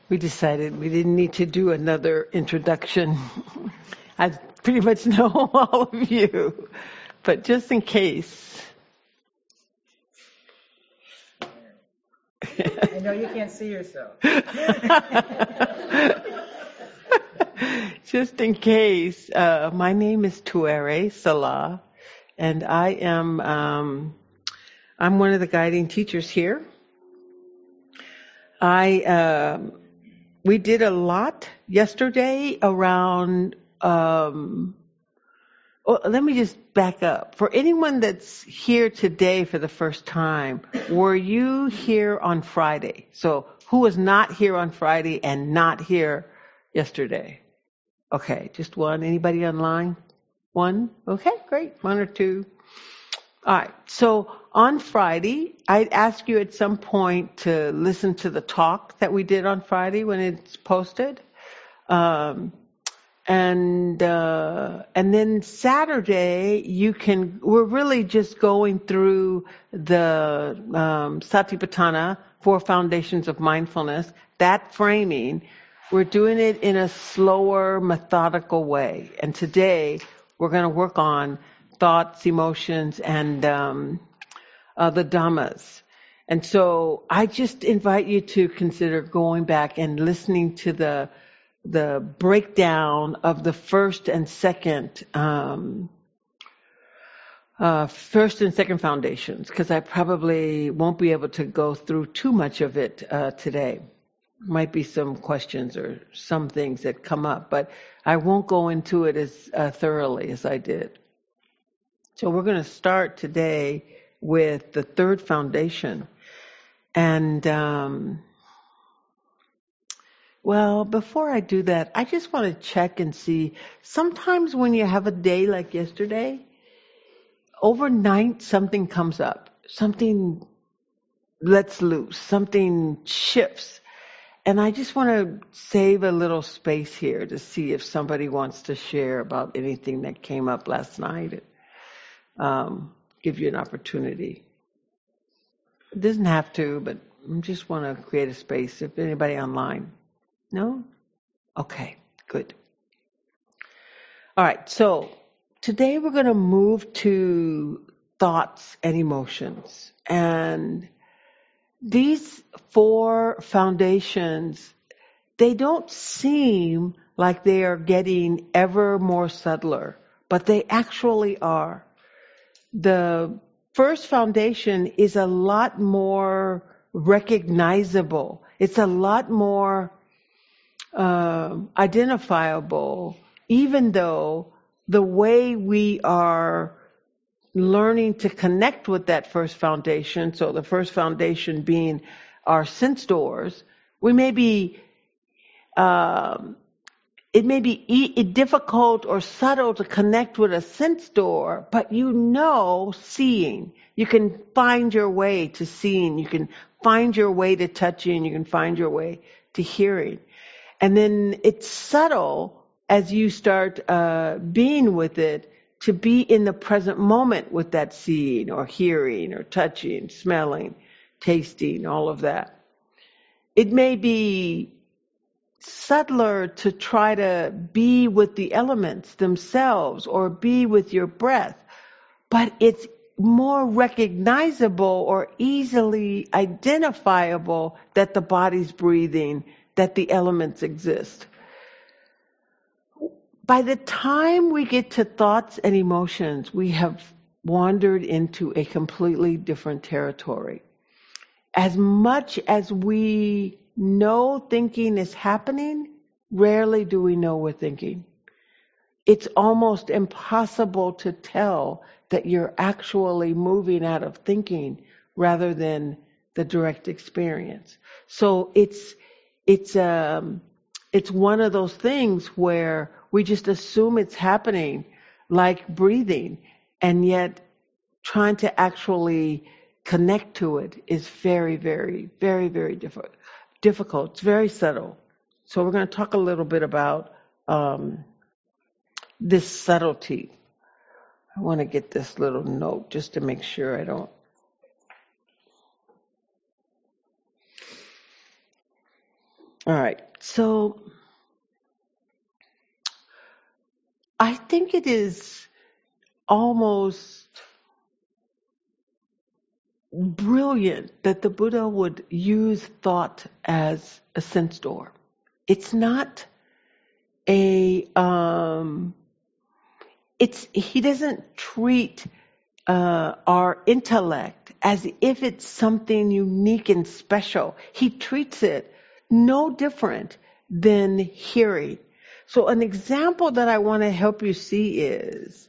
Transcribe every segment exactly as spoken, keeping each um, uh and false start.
We decided we didn't need to do another introduction. I pretty much know all of you, but just in case. I know you can't see yourself. Just in case, uh, my name is Tuere Salah, and I am um, I'm one of the guiding teachers here. I um, we did a lot yesterday around. Um, well, let me just back up. For anyone that's here today for the first time, were you here on Friday? So who was not here on Friday and not here yesterday? Okay, just one. Anybody online? One? Okay, great. One or two. All right. So on Friday, I'd ask you at some point to listen to the talk that we did on Friday when it's posted. Um, and uh, and then Saturday, you can. We're really just going through the um, Satipatthana, Four Foundations of Mindfulness. That framing, we're doing it in a slower, methodical way. And today, we're going to work on thoughts, emotions, and um, uh, the Dhammas. And so, I just invite you to consider going back and listening to the the breakdown of the first and second um, uh, first and second foundations, because I probably won't be able to go through too much of it uh, today. Might be some questions or some things that come up, but I won't go into it as uh, thoroughly as I did. So we're going to start today with the third foundation. And um, Well, before I do that, I just want to check and see. Sometimes when you have a day like yesterday, overnight something comes up, something lets loose, something shifts. And I just want to save a little space here to see if somebody wants to share about anything that came up last night. Um, give you an opportunity. It doesn't have to, but I just want to create a space. If anybody online. No? Okay, good. All right, so today we're going to move to thoughts and emotions. And these four foundations, they don't seem like they are getting ever more subtler, but they actually are. The first foundation is a lot more recognizable. It's a lot more uh, identifiable, even though the way we are learning to connect with that first foundation, so the first foundation being our sense doors, we may be, um, it may be e- difficult or subtle to connect with a sense door, but you know seeing. You can find your way to seeing. You can find your way to touching. You can find your way to hearing. And then it's subtle as you start uh, being with it to be in the present moment with that seeing or hearing or touching, smelling, tasting, all of that. It may be subtler to try to be with the elements themselves or be with your breath, but it's more recognizable or easily identifiable that the body's breathing, that the elements exist. By the time we get to thoughts and emotions, we have wandered into a completely different territory. As much as we know thinking is happening, rarely do we know we're thinking. It's almost impossible to tell that you're actually moving out of thinking rather than the direct experience. So it's it's um it's one of those things where we just assume it's happening, like breathing, and yet trying to actually connect to it is very, very, very, very difficult. Difficult. It's very subtle. So we're going to talk a little bit about um, this subtlety. I want to get this little note just to make sure I don't. All right. So I think it is almost brilliant that the Buddha would use thought as a sense door. It's not a, um, it's, he doesn't treat uh, our intellect as if it's something unique and special. He treats it no different than hearing. So an example that I want to help you see is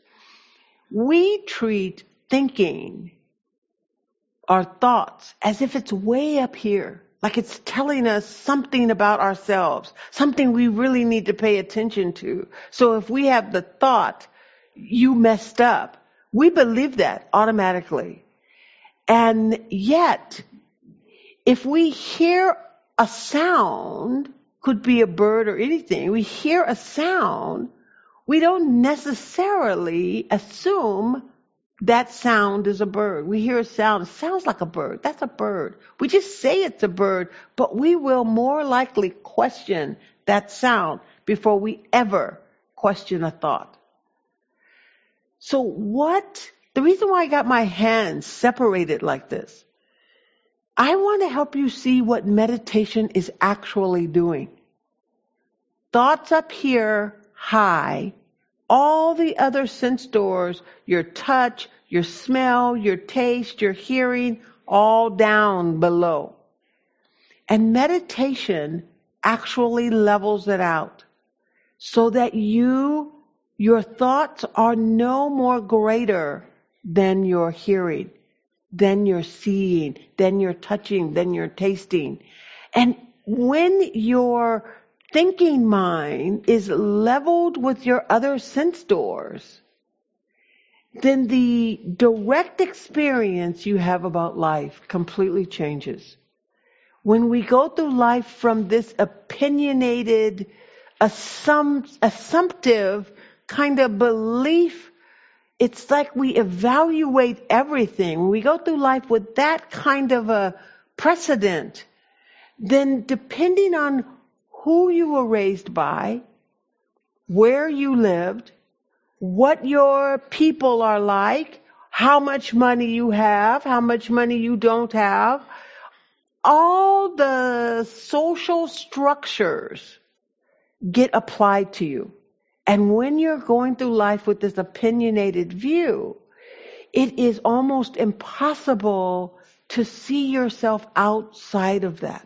we treat thinking, our thoughts, as if it's way up here. Like it's telling us something about ourselves, something we really need to pay attention to. So if we have the thought, you messed up, we believe that automatically. And yet, if we hear a sound, could be a bird or anything, we hear a sound, we don't necessarily assume that sound is a bird. We hear a sound, it sounds like a bird. That's a bird. We just say it's a bird, but we will more likely question that sound before we ever question a thought. So what, the reason why I got my hands separated like this, I want to help you see what meditation is actually doing. Thoughts up here, high. All the other sense doors, your touch, your smell, your taste, your hearing, all down below. And meditation actually levels it out so that you, your thoughts are no more greater than your hearing, than your seeing, than your touching, than your tasting. And when your thinking mind is leveled with your other sense doors, then the direct experience you have about life completely changes. When we go through life from this opinionated, assum- assumptive kind of belief, it's like we evaluate everything. When we go through life with that kind of a precedent, then depending on who you were raised by, where you lived, what your people are like, how much money you have, how much money you don't have, all the social structures get applied to you. And when you're going through life with this opinionated view, it is almost impossible to see yourself outside of that.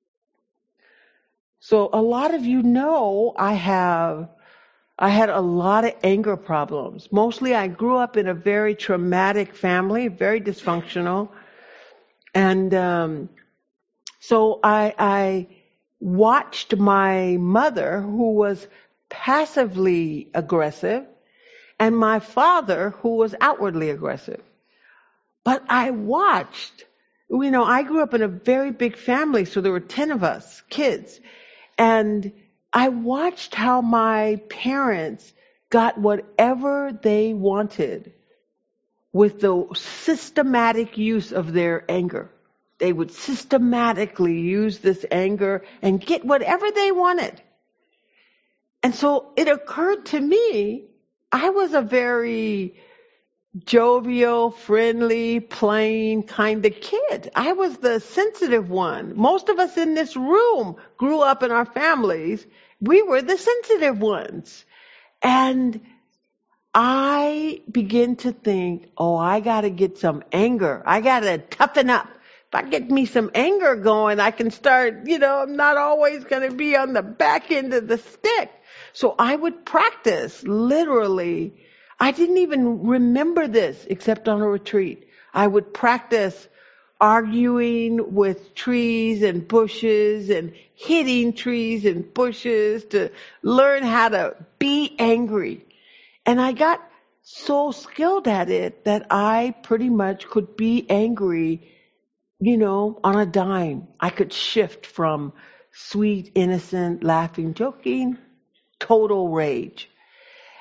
So a lot of you know I have, I had a lot of anger problems. Mostly I grew up in a very traumatic family, very dysfunctional. And um, so I, I watched my mother, who was passively aggressive, and my father, who was outwardly aggressive. But I watched, you know, I grew up in a very big family, so there were ten of us, kids. And I watched how my parents got whatever they wanted with the systematic use of their anger. They would systematically use this anger and get whatever they wanted. And so it occurred to me, I was a very jovial, friendly, plain kind of kid. I was the sensitive one. Most of us in this room grew up in our families. We were the sensitive ones. And I begin to think, oh, I got to get some anger. I got to toughen up. If I get me some anger going, I can start, you know, I'm not always going to be on the back end of the stick. So I would practice literally. I didn't even remember this except on a retreat. I would practice arguing with trees and bushes and hitting trees and bushes to learn how to be angry. And I got so skilled at it that I pretty much could be angry, you know, on a dime. I could shift from sweet, innocent, laughing, joking, total rage.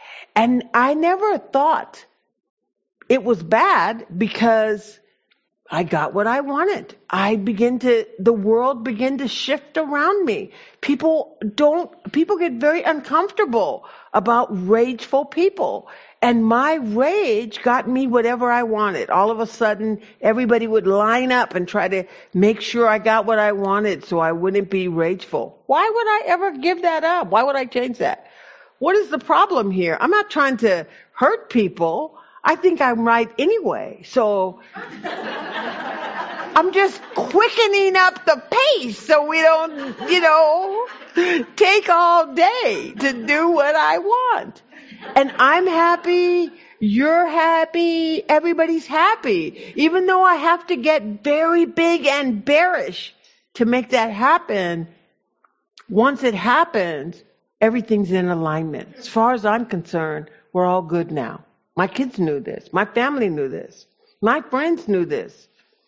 And I never thought it was bad because I got what I wanted. I begin to, the world began to shift around me. People don't, people get very uncomfortable about rageful people. And my rage got me whatever I wanted. All of a sudden, everybody would line up and try to make sure I got what I wanted so I wouldn't be rageful. Why would I ever give that up? Why would I change that? What is the problem here? I'm not trying to hurt people. I think I'm right anyway. So I'm just quickening up the pace so we don't, you know, take all day to do what I want. And I'm happy, you're happy, everybody's happy. Even though I have to get very big and bearish to make that happen, once it happens, everything's in alignment. As far as I'm concerned, we're all good now. My kids knew this. My family knew this. My friends knew this.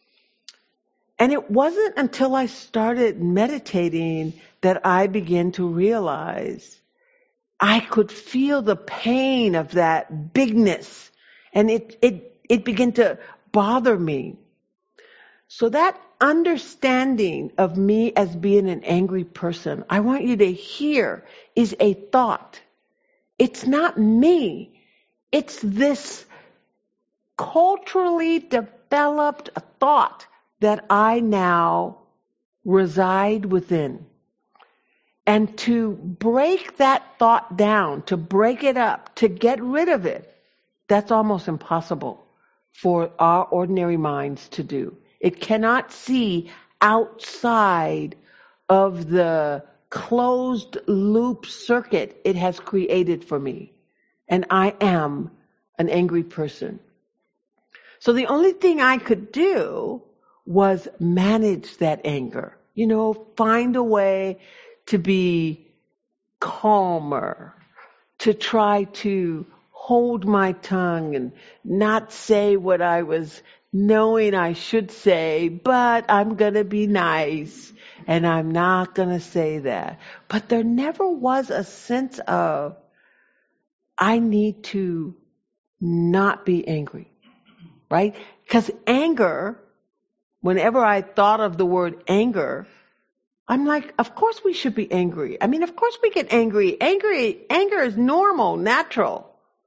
And it wasn't until I started meditating that I began to realize I could feel the pain of that bigness. And it, it, it began to bother me. So that understanding of me as being an angry person, I want you to hear, is a thought. It's not me. It's this culturally developed thought that I now reside within. And to break that thought down, to break it up, to get rid of it, that's almost impossible for our ordinary minds to do. It cannot see outside of the closed loop circuit it has created for me. And I am an angry person. So the only thing I could do was manage that anger. You know, find a way to be calmer, to try to hold my tongue and not say what I was knowing I should say, but I'm going to be nice and I'm not going to say that. But there never was a sense of, I need to not be angry, right? Because anger, whenever I thought of the word anger, I'm like, of course we should be angry. I mean, of course we get angry. Angry, anger is normal, natural.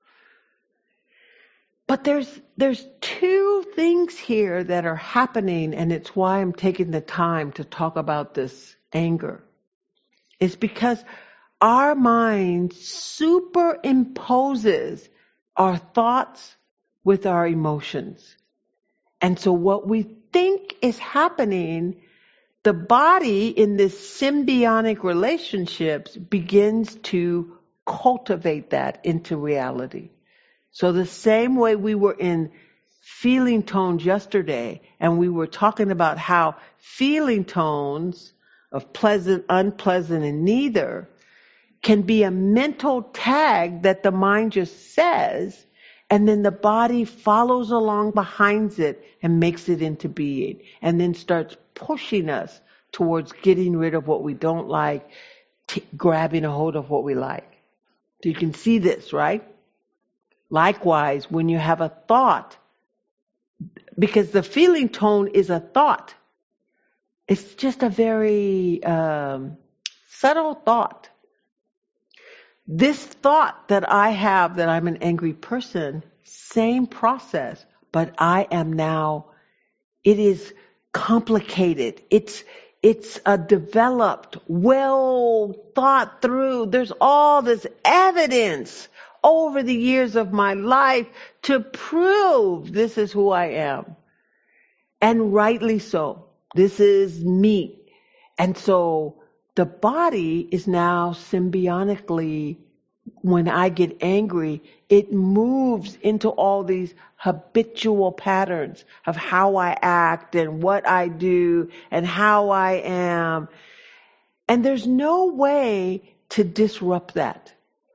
But there's there's two things here that are happening, and it's why I'm taking the time to talk about this anger. It's because our mind superimposes our thoughts with our emotions. And so what we think is happening, the body in this symbiotic relationships begins to cultivate that into reality. So the same way we were in feeling tones yesterday, and we were talking about how feeling tones of pleasant, unpleasant, and neither can be a mental tag that the mind just says, and then the body follows along behind it and makes it into being, and then starts pushing us towards getting rid of what we don't like, t- grabbing a hold of what we like. So you can see this, right? Likewise, when you have a thought, because the feeling tone is a thought, it's just a very um, subtle thought. This thought that I have that I'm an angry person, same process, but I am now, it is complicated. It's it's a developed, well thought through. There's all this evidence over the years of my life to prove this is who I am. And rightly so. This is me. And so the body is now symbiotically, when I get angry, it moves into all these habitual patterns of how I act and what I do and how I am. And there's no way to disrupt that.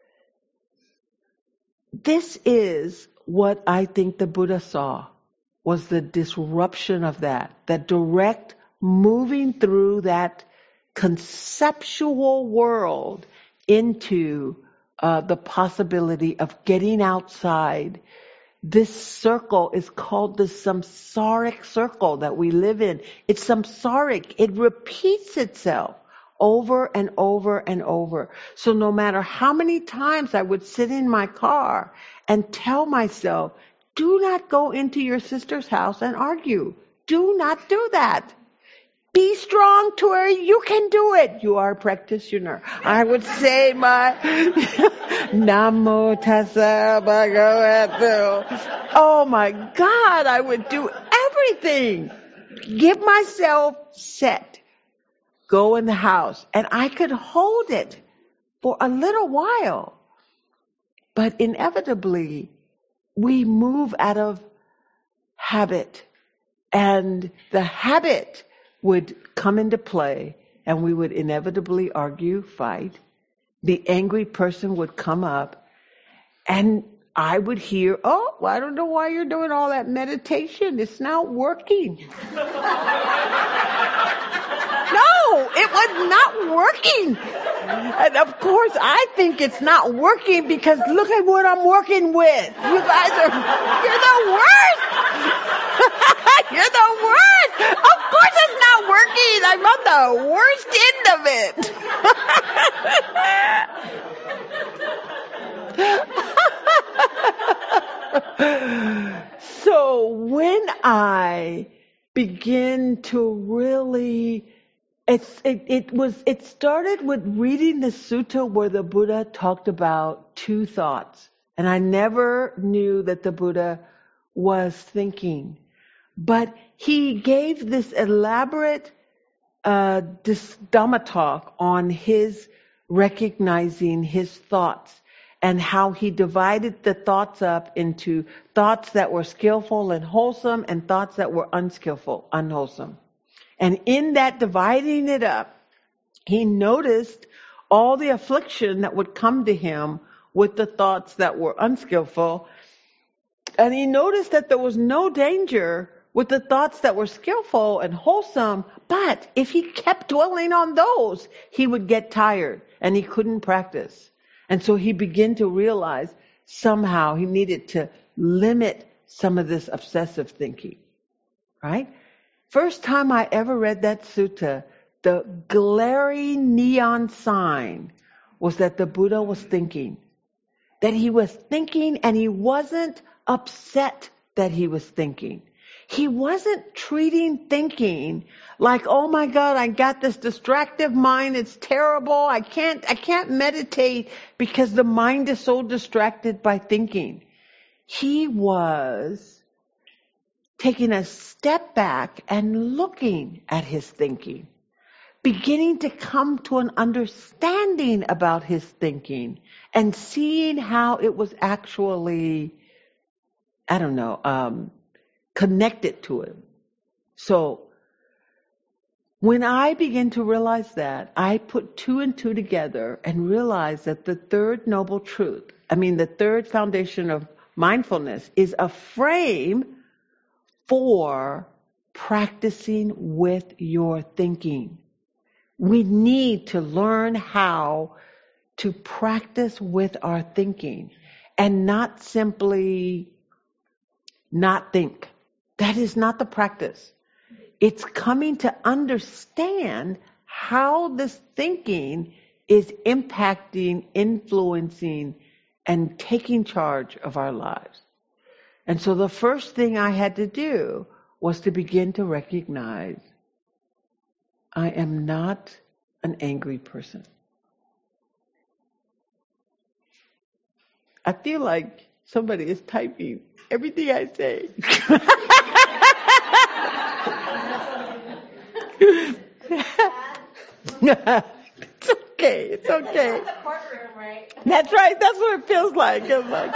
This is what I think the Buddha saw, was the disruption of that, the direct moving through that conceptual world into uh, the possibility of getting outside This circle is called the samsaric circle that we live in. It's samsaric. It repeats itself over and over and over. So no matter how many times I would sit in my car and tell myself, do not go into your sister's house and argue. Do not do that. Be strong to where you can do it. You are a practitioner. I would say my Namo Tassa Bhagavato. Oh my God, I would do everything. Give myself set. Go in the house. And I could hold it for a little while. But inevitably, we move out of habit. And the habit would come into play, and we would inevitably argue, fight. The angry person would come up, and I would hear, oh, well, I don't know why you're doing all that meditation. It's not working. No, it was not working. And of course, I think it's not working because look at what I'm working with. You guys are, you're the worst. You're the worst. Of course it's not working. I'm on the worst end of it. So when I begin to really, it's, it, it was, it started with reading the sutta where the Buddha talked about two thoughts. And I never knew that the Buddha was thinking. But he gave this elaborate uh, this Dhamma talk on his recognizing his thoughts and how he divided the thoughts up into thoughts that were skillful and wholesome and thoughts that were unskillful, unwholesome. And in that dividing it up, he noticed all the affliction that would come to him with the thoughts that were unskillful. And he noticed that there was no danger with the thoughts that were skillful and wholesome, but if he kept dwelling on those, he would get tired and he couldn't practice. And so he began to realize somehow he needed to limit some of this obsessive thinking, right? First time I ever read that sutta, the glaring neon sign was that the Buddha was thinking. That he was thinking and he wasn't upset that he was thinking. He wasn't treating thinking like, oh my God, I got this distractive mind. It's terrible. I can't, I can't meditate because the mind is so distracted by thinking. He was taking a step back and looking at his thinking, beginning to come to an understanding about his thinking and seeing how it was actually, I don't know, um, connected to him. So when I began to realize that, I put two and two together and realized that the third noble truth, I mean the third foundation of mindfulness, is a frame for practicing with your thinking. We need to learn how to practice with our thinking and not simply not think. That is not the practice. It's coming to understand how this thinking is impacting, influencing, and taking charge of our lives. And so the first thing I had to do was to begin to recognize I am not an angry person. I feel like somebody is typing everything I say. It's okay. It's okay. That's a courtroom, right? That's right. That's what it feels like. It's like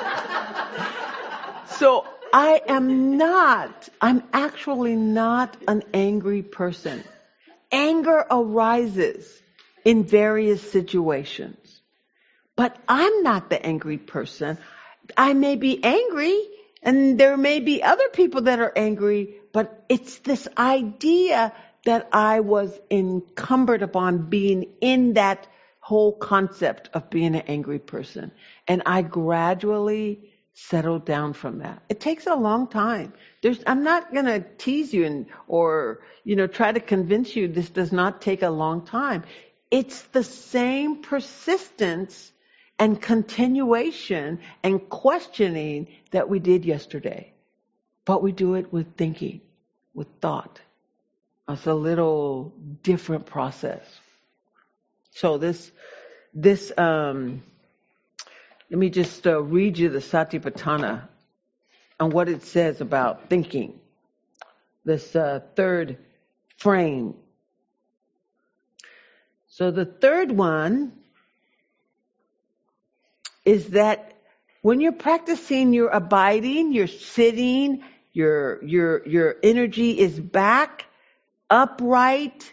so I am not, I'm actually not an angry person. Anger arises in various situations. But I'm not the angry person. I may be angry, and there may be other people that are angry, but it's this idea that I was encumbered upon being in that whole concept of being an angry person. And I gradually settle down from that. It takes a long time. There's, I'm not going to tease you and, or, you know, try to convince you this does not take a long time. It's the same persistence and continuation and questioning that we did yesterday. But we do it with thinking, with thought. It's a little different process. So this, this, um, let me just uh, read you the Satipatthana and what it says about thinking. This uh, third frame. So the third one is that when you're practicing, you're abiding, you're sitting, your your your energy is back, upright,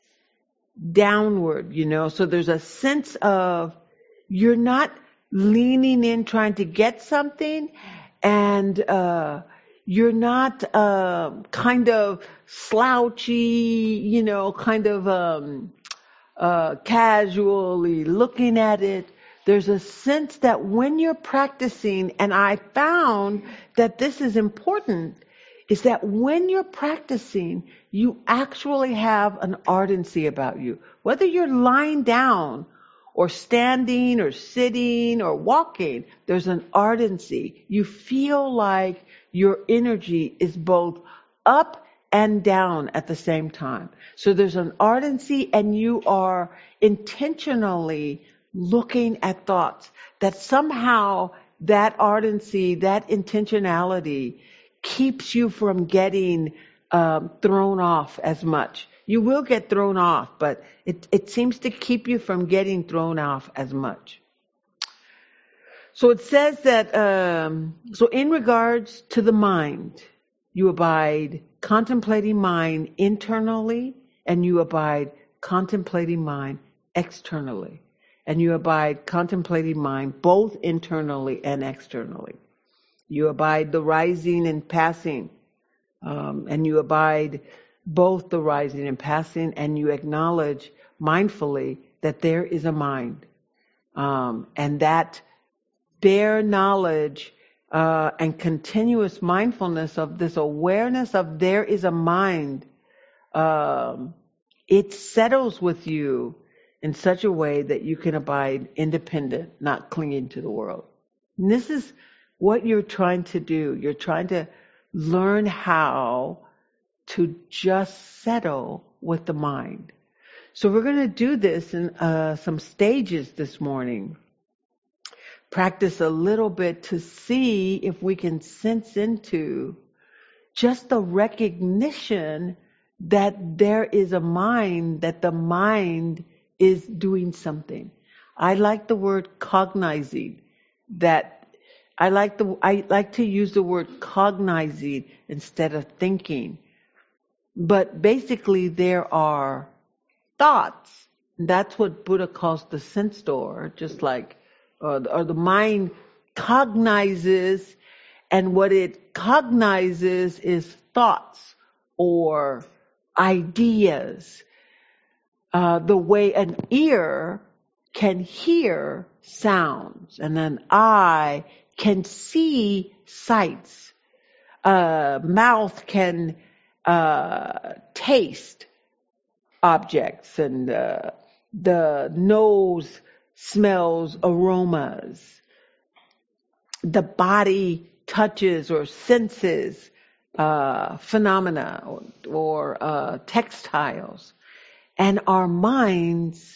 downward, you know. So there's a sense of you're not leaning in trying to get something, and uh you're not uh, kind of slouchy, you know, kind of um uh casually looking at it. There's a sense that when you're practicing, and I found that this is important, is that when you're practicing, you actually have an ardency about you. Whether you're lying down or standing or sitting or walking, there's an ardency. You feel like your energy is both up and down at the same time. So there's an ardency, and you are intentionally looking at thoughts. That somehow that ardency, that intentionality keeps you from getting um, thrown off as much. You will get thrown off, but it, it seems to keep you from getting thrown off as much. So it says that, um, so in regards to the mind, you abide contemplating mind internally, and you abide contemplating mind externally. And you abide contemplating mind both internally and externally. You abide the rising and passing, um, and you abide both the rising and passing, and you acknowledge mindfully that there is a mind, um, and that bare knowledge uh, and continuous mindfulness of this awareness of there is a mind, um, it settles with you in such a way that you can abide independent, not clinging to the world. And this is what you're trying to do. You're trying to learn how to just settle with the mind. So we're going to do this in uh, some stages this morning. Practice a little bit to see if we can sense into just the recognition that there is a mind, that the mind is doing something. I like the word cognizing. That I like the I like to use the word cognizing instead of thinking. But basically there are thoughts. That's what Buddha calls the sense door, just like uh, or the mind cognizes, and what it cognizes is thoughts or ideas. Uh, the way an ear can hear sounds, and an eye can see sights. A mouth can uh, taste objects, and uh, the nose smells aromas. The body touches or senses uh, phenomena or, or uh, textiles. And our minds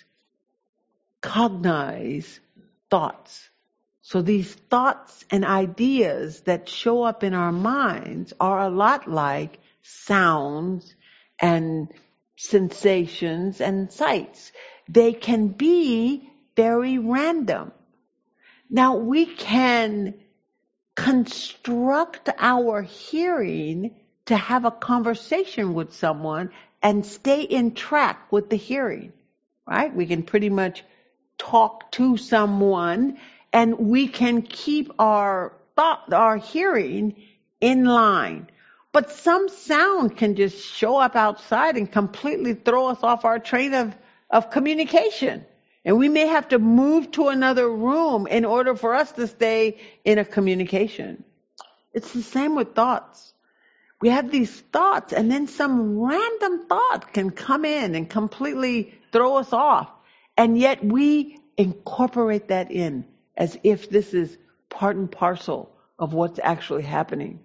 cognize thoughts. So these thoughts and ideas that show up in our minds are a lot like sounds and sensations and sights. They can be very random. Now we can construct our hearing to have a conversation with someone and stay in track with the hearing, right? We can pretty much talk to someone, and we can keep our thought, our hearing in line. But some sound can just show up outside and completely throw us off our train of, of communication. And we may have to move to another room in order for us to stay in a communication. It's the same with thoughts. We have these thoughts, and then some random thought can come in and completely throw us off. And yet we incorporate that in as if this is part and parcel of what's actually happening.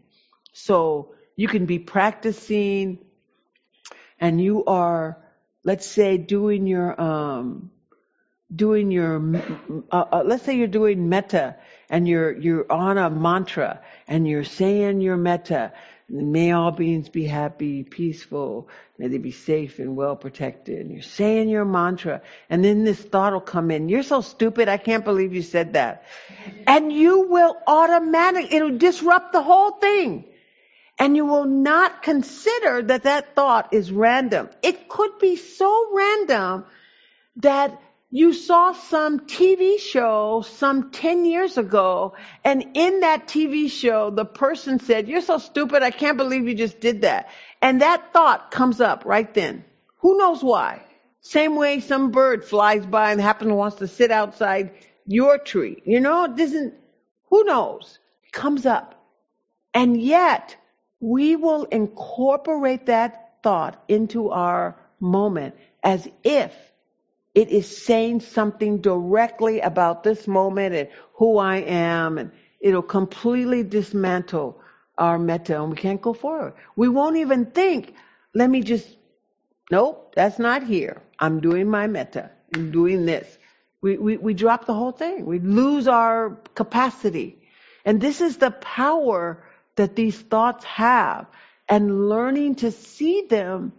So you can be practicing, and you are, let's say, doing your, um, doing your, uh, uh, let's say you're doing metta, and you're you're on a mantra, and you're saying your metta. May all beings be happy, peaceful. May they be safe and well protected. And you're saying your mantra, and then this thought will come in. You're so stupid. I can't believe you said that. And you will automatically, it'll disrupt the whole thing. And you will not consider that that thought is random. It could be so random that you saw some T V show some ten years ago, and in that T V show, the person said, "You're so stupid, I can't believe you just did that." And that thought comes up right then. Who knows why? Same way some bird flies by and happens wants to sit outside your tree. You know, it doesn't, who knows? It comes up. And yet, we will incorporate that thought into our moment as if it is saying something directly about this moment and who I am, and it'll completely dismantle our metta, and we can't go forward. We won't even think, let me just, nope, that's not here. I'm doing my metta. I'm doing this. We, we, we drop the whole thing. We lose our capacity. And this is the power that these thoughts have, and learning to see them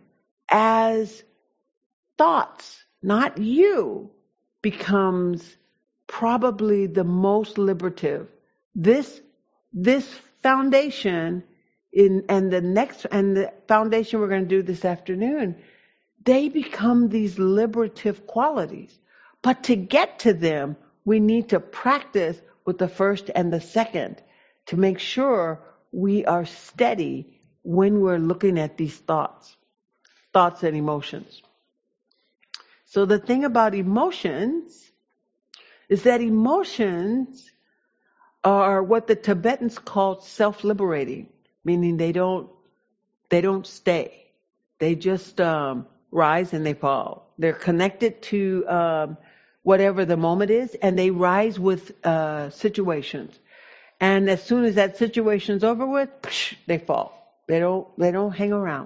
as thoughts, not you, becomes probably the most liberative. This, this foundation in, and the next, and the foundation we're going to do this afternoon, they become these liberative qualities. But to get to them, we need to practice with the first and the second to make sure we are steady when we're looking at these thoughts, thoughts and emotions. So the thing about emotions is that emotions are what the Tibetans call self-liberating, meaning they don't, they don't stay. They just um, rise and they fall. They're connected to um, whatever the moment is, and they rise with uh, situations. And as soon as that situation's over with, psh, they fall. They don't, they don't hang around.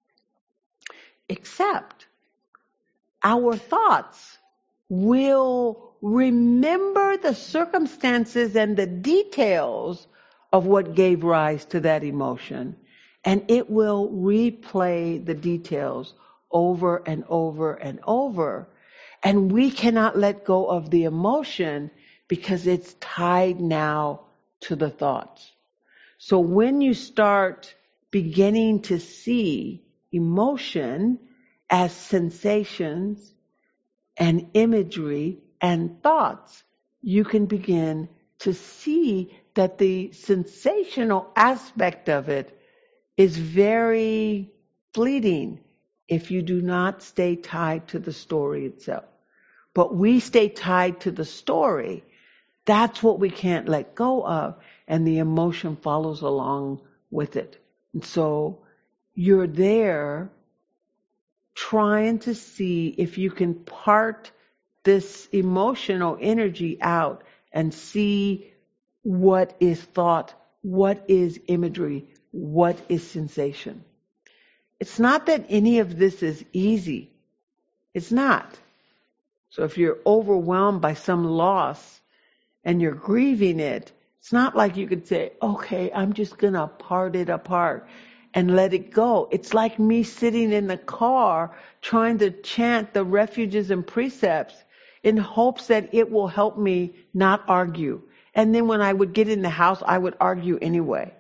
Except our thoughts will remember the circumstances and the details of what gave rise to that emotion, and it will replay the details over and over and over. And we cannot let go of the emotion because it's tied now to the thoughts. So when you start beginning to see emotion as sensations and imagery and thoughts, you can begin to see that the sensational aspect of it is very fleeting if you do not stay tied to the story itself. But we stay tied to the story. That's what we can't let go of, and the emotion follows along with it. And so you're there trying to see if you can part this emotional energy out and see what is thought, what is imagery, what is sensation. It's not that any of this is easy. It's not. So if you're overwhelmed by some loss and you're grieving it, it's not like you could say, okay, I'm just going to part it apart and let it go. It's like me sitting in the car trying to chant the refuges and precepts in hopes that it will help me not argue. And then when I would get in the house, I would argue anyway.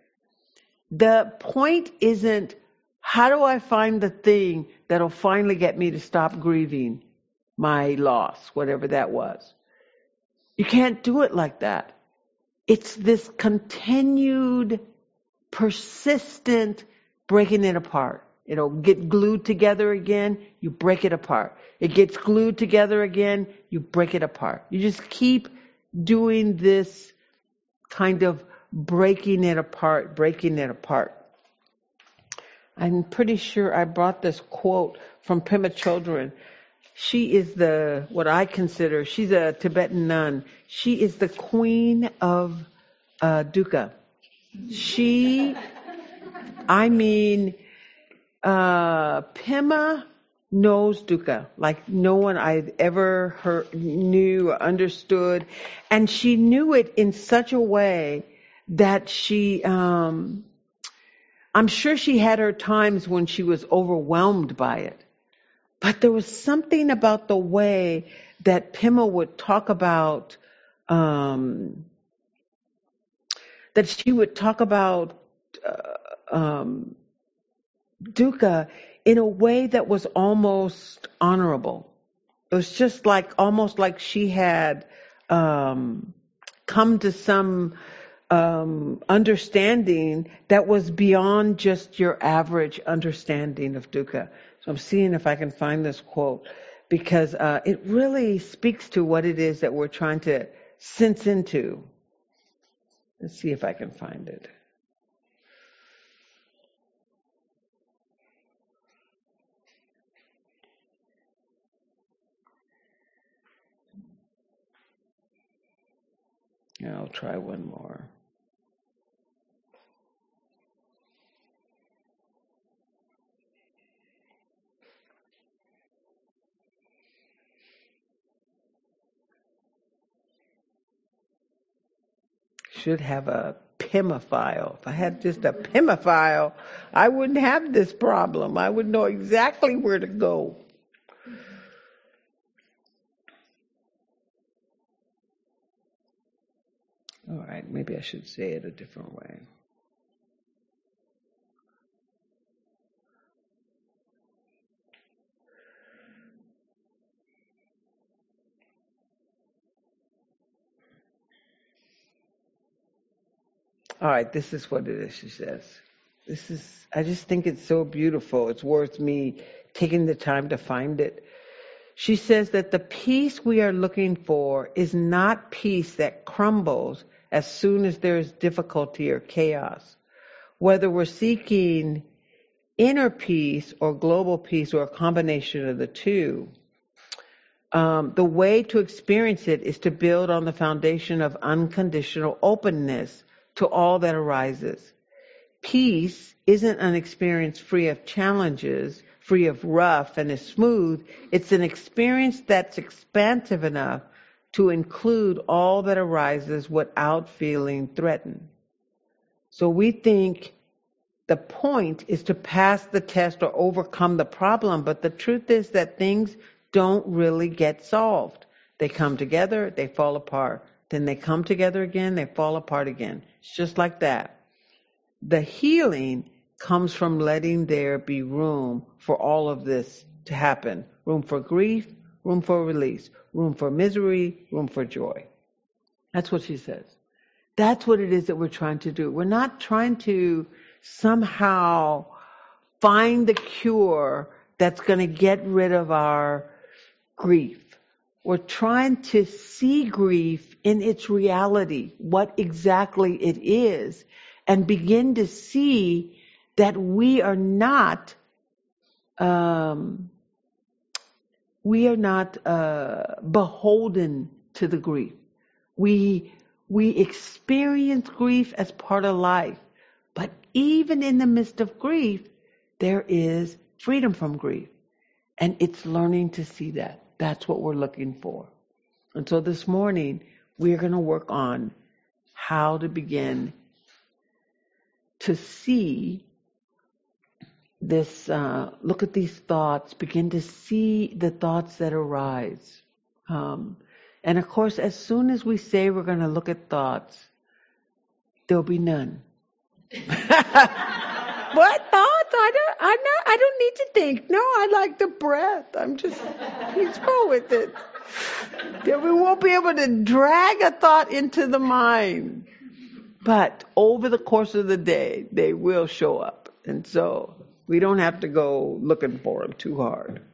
The point isn't, how do I find the thing that'll finally get me to stop grieving my loss, whatever that was. You can't do it like that. It's this continued, persistent breaking it apart. It'll get glued together again, you break it apart. It gets glued together again, you break it apart. You just keep doing this kind of breaking it apart, breaking it apart. I'm pretty sure I brought this quote from Pema Chodron. She is the, what I consider, she's a Tibetan nun. She is the queen of uh, dukkha. She, I mean, uh, Pema knows dukkha like no one I'd ever heard, knew or understood. And she knew it in such a way that she, um, I'm sure she had her times when she was overwhelmed by it. But there was something about the way that Pema would talk about, um, that she would talk about uh, um, dukkha in a way that was almost honorable. It was just like, almost like she had um, come to some um, understanding that was beyond just your average understanding of dukkha. So I'm seeing if I can find this quote, because uh, it really speaks to what it is that we're trying to sense into. Let's see if I can find it. Yeah, I'll try one more. Should have a Pema file. If I had just a Pema file, I wouldn't have this problem. I would know exactly where to go. All right, maybe I should say it a different way. All right, this is what it is, she says. This is, I just think it's so beautiful. It's worth me taking the time to find it. She says that the peace we are looking for is not peace that crumbles as soon as there is difficulty or chaos. Whether we're seeking inner peace or global peace or a combination of the two, um, the way to experience it is to build on the foundation of unconditional openness to all that arises. Peace isn't an experience free of challenges, free of rough and is smooth. It's an experience that's expansive enough to include all that arises without feeling threatened. So we think the point is to pass the test or overcome the problem, but the truth is that things don't really get solved. They come together, they fall apart. Then they come together again, they fall apart again. It's just like that. The healing comes from letting there be room for all of this to happen. Room for grief, room for release, room for misery, room for joy. That's what she says. That's what it is that we're trying to do. We're not trying to somehow find the cure that's going to get rid of our grief. We're trying to see grief in its reality, what exactly it is, and begin to see that we are not, um, we are not uh, beholden to the grief. We we experience grief as part of life, but even in the midst of grief, there is freedom from grief, and it's learning to see that. That's what we're looking for. And so this morning, we're going to work on how to begin to see this, uh, look at these thoughts, begin to see the thoughts that arise. Um, and of course, as soon as we say we're going to look at thoughts, there'll be none. What thoughts? I don't, I not, I don't need to think. No, I like the breath. I'm just, let's go with it. Then we won't be able to drag a thought into the mind. But over the course of the day, they will show up. And so We don't have to go looking for them too hard.